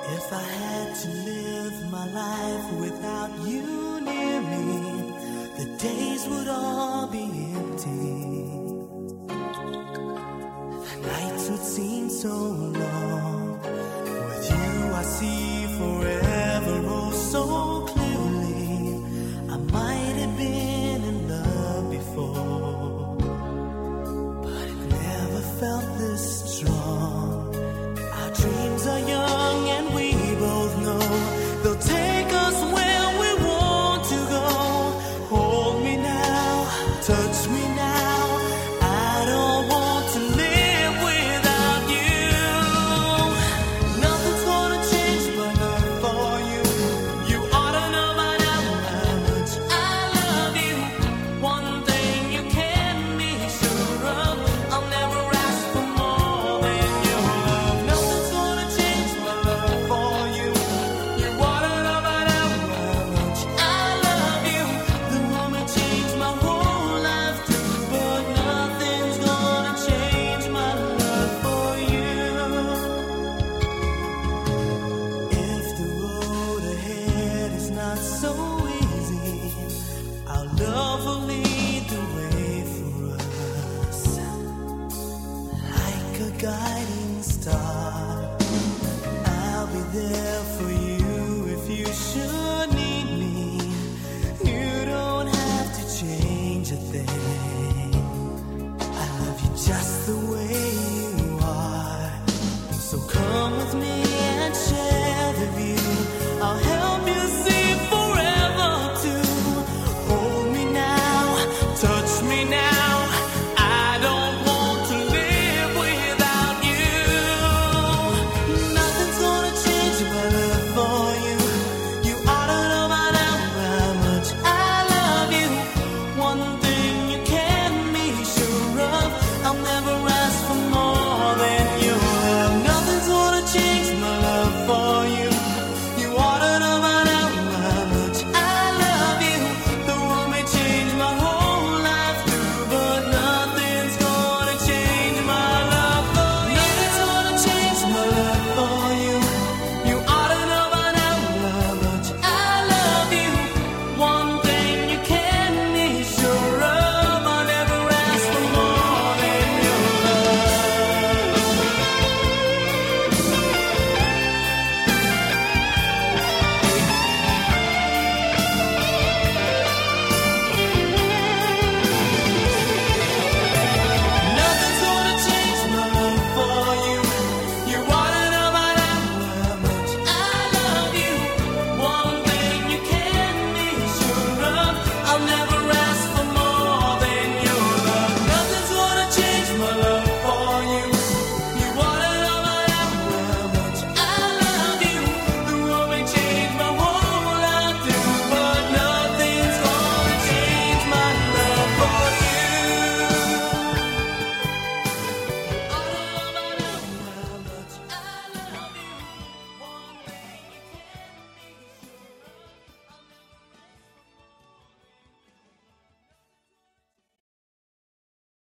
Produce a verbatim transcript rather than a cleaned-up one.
If I had to live my life without you near me, the days would all be empty. The nights would seem so long. With you I see forever oh so clearly. I might have been in love before, but it never felt this strong. Our dreams are young and we both know they'll take us where we want to go. Hold me now, touch me now. I don't want to live without you. Nothing's gonna change my love for you. You ought to know by now how much I love you. One thing you can be sure of, I'll never ask for more than your love. Nothing's gonna change my love for you. You ought to know by now how much I love you. The woman changed my whole life too, but nothing's gonna change my love for you. If the road ahead is not so easy, our love will lead the way for us, like a guiding star. I'll be there for you if you should